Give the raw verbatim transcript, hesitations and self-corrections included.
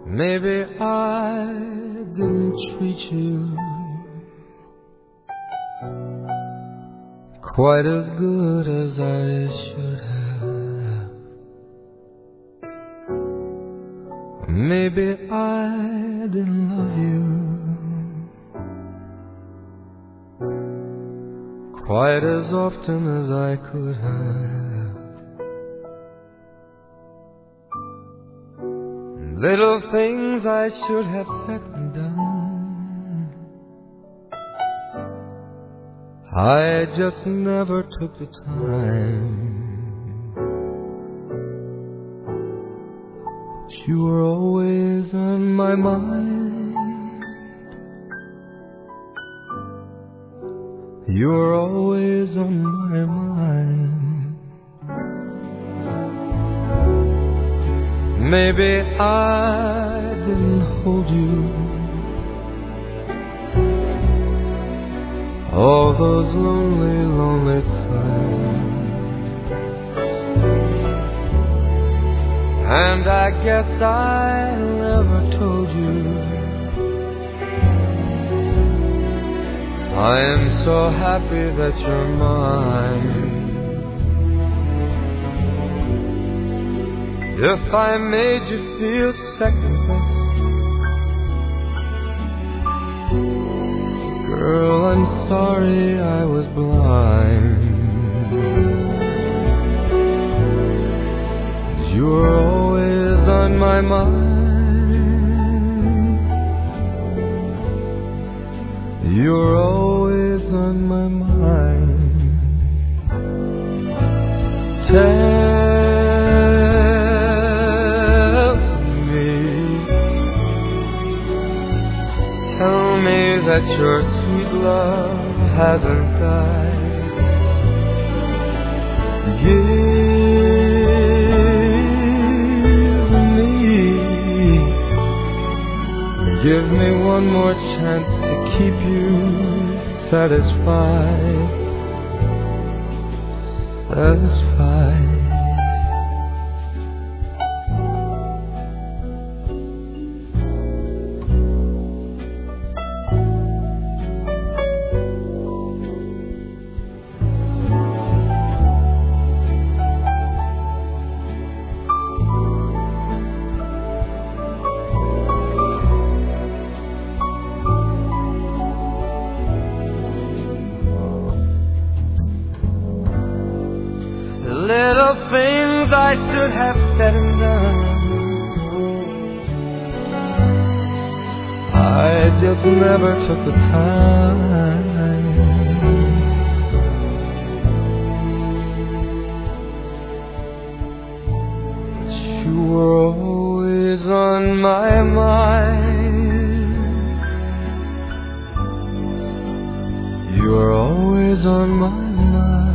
Maybe I didn't treat you quite as good as I should have. Maybe I didn't love you quite as often as I could have. Little things I should have said and done, I just never took the time. But you were always on my mind. You were always on my mind. Maybe I didn't hold you all those lonely, lonely times, and I guess I never told you I am so happy that you're mine. If I made you feel second best, girl, I'm sorry I was blind. You were always on my mind. You were always on my mind. Tell Tell me that your sweet love hasn't died. Give me, give me one more chance to keep you satisfied, satisfied. Little things I should have said and done, I just never took the time. But you were always on my mind. You were always on my mind.